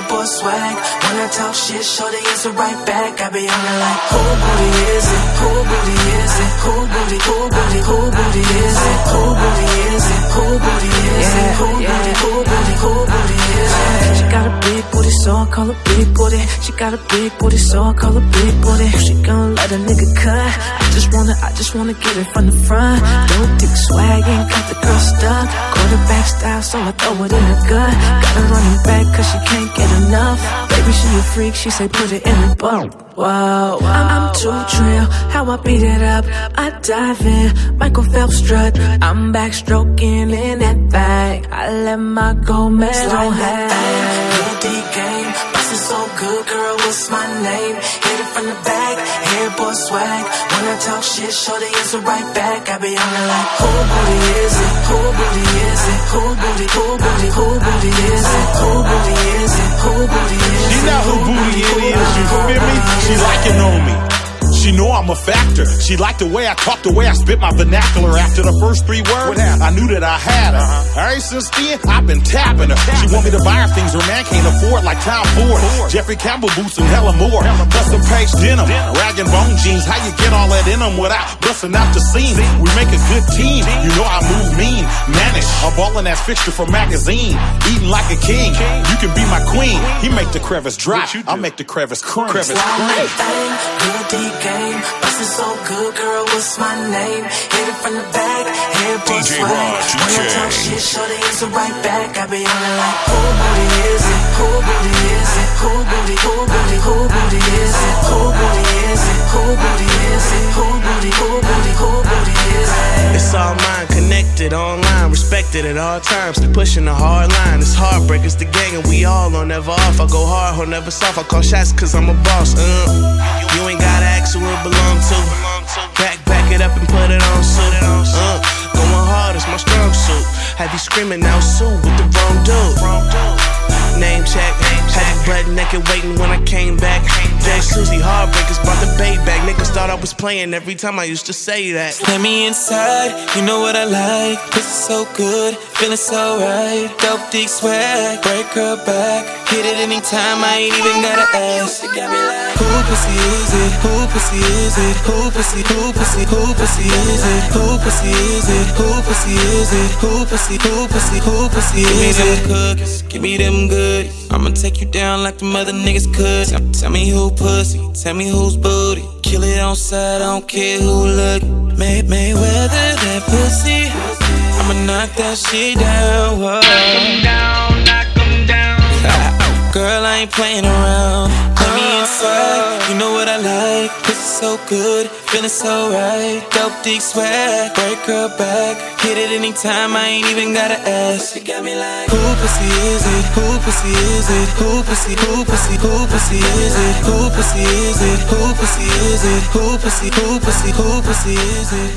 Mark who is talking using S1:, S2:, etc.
S1: boy swag. When I talk shit, show the answer right back. I be on it like, who booty is it? Who booty is it? Who booty, who booty, who booty is it? Who booty is it? Who booty is it? Who booty, who booty, who booty is it? She got a big booty, so I call her big booty. She got a big booty, so I call her big booty. She gon' let a nigga cut. I just wanna get it from the front. Dope dick swag, ain't got the girl stuck. Quarterback style, so I throw it in the gut. Got her running back, cause she can't get enough. Baby, she a freak, she say put it in the boat. Whoa, I'm too trill, how I beat it up. I dive in, Michael Phelps strut. I'm backstroking in that thing. I let my gold medal hang. Good D game, bustin' so good, girl, what's my name? Hit it from the back, hair boy swag. When I talk shit, show the answer right back. I be on it like, who booty is it? Who booty is it? Who booty, who booty, who booty is it? Who booty is it? Who booty is it?
S2: She know who booty it is, you feel me? She liking on me. She know I'm a factor. She like the way I talk, the way I spit my vernacular. After the first 3 words, I knew that I had her. Ever since then, I've been tapping her. She want me to buy her things her man can't afford, like Tom Ford, Jeffrey Campbell boots, and hella more. Custom page denim, rag and bone jeans. How you get all that in them without busting out the seam? We make a good team. You know I move mean, manage. A ballin' ass fixture from magazine. Eating like a king. You can be my queen. He make the crevice drop. I make the crevice cream.
S1: Good deep game, bustin' so good, girl, what's my name? Hit it from the back, hair boy swag. When I talk shit, show the answer right back. I be on it like, who booty is it? Who booty is it? Who booty, who booty, who booty is it? Who booty is it? Who booty is it? Who booty, who booty, who booty is it?
S3: It's all mine, connected online, respected at all times. Pushing a hard line, it's heartbreakers the gang, and we all on never off. I go hard, hold never soft. I call shots cause I'm a boss. You ain't gotta ask who it belong to. Back it up and put it on suit. Going hard is my strong suit. Have you screaming out Sue with the wrong dude? Name check, had you butt naked waiting when I came back. Jay Susie, heartbreakers brought the bait back. Niggas thought I was playing every time I used to say that.
S4: Let me inside, you know what I like. Pussy so good, feeling so right. Dope dick swag, break her back. Hit it anytime, I ain't even gotta ask. It got me like, who pussy is it? Who pussy is it? Who pussy, who pussy, who pussy is it? Who pussy is it? Who pussy is it? Who pussy, who pussy, who pussy is it? Give me them cookies, give me them goodies. I'ma take you down like the mother niggas could. Tell me who pussy, tell me who's booty. Kill it on sight, I don't care who look. Mayweather that pussy. I'ma knock that shit down. Whoa. Knock 'em down, knock 'em down. Girl, I ain't playing around. Let me inside, you know what I like. Pussy so good, feeling so right. Dope dick swag, break her back. Hit it anytime, I ain't even gotta ask. It got me like, who pussy is it? Who pussy is it? Who pussy, who pussy, who pussy is it? Who pussy is it? Who pussy is it? Who pussy, who pussy, who pussy is it?